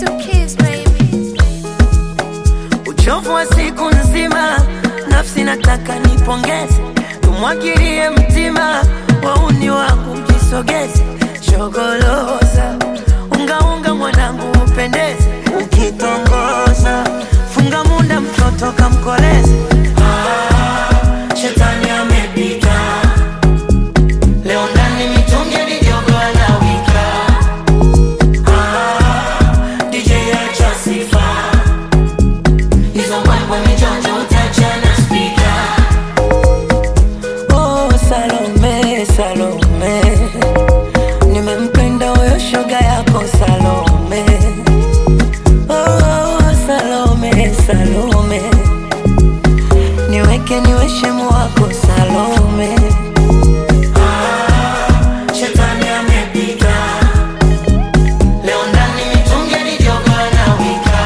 Uchovu wa siku nzima, nafsi nataka nipongeze. Tumwagilie mtima, wauni wangu mjisogeze. Shogoloza, unga mwanangu upendeze. Ukitongoza, funga munda mtoto kamkoleze. Shetani amepita, leo ndani mitungi vijogo anawika. DJ acha sifa, hizo mambo mijonjo utachana speaker. Oh Salome, Salome, nimempenda huyo shoga yako Salome. Oh Salome, Salome, niweke niwe shemu wako Salome. Shetani amepita, leo ndani mitungi vijogo anawika.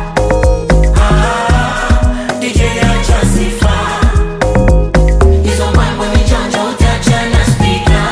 DJ acha sifa, hizo mambo mijonjo utachana speaker.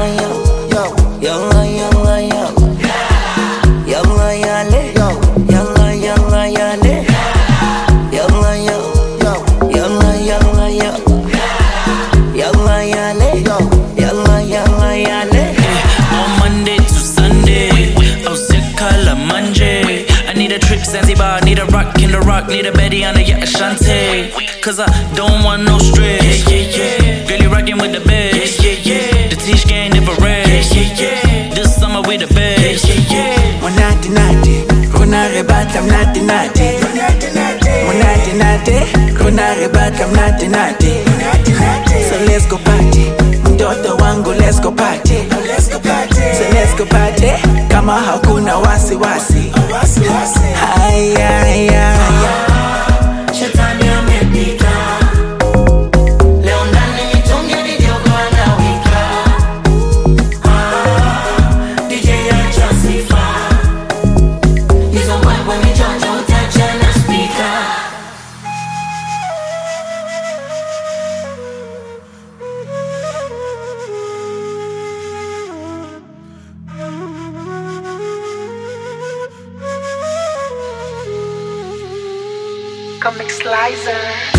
Yalla yalla yalla, yalla yale, yalla yalla yale, yalla yalla, yalla yalla yalla, yalla yale, yalla yalla yale. On Monday to Sunday, oh sick color Monday. I need a trip Zanzibar, need a rock in the rock, need a Betty on the yacht Ashante. Cause I don't want no stress. Girl, you rockin' with the best. The Tish gang never rest. This summer we the best. Monati nati, kuna rebata mnati nati. Monati nati, kuna rebata mnati nati. So let's go party, mtoto wangu let's go party. So let's go party, kama hakuna wasiwasi. Haya haya haya. Shetani amepita, leo ndani mitungi vijogo anawika. DJ acha sifa, hizo mambo mijonjo utachana speaker. Comic Slicer.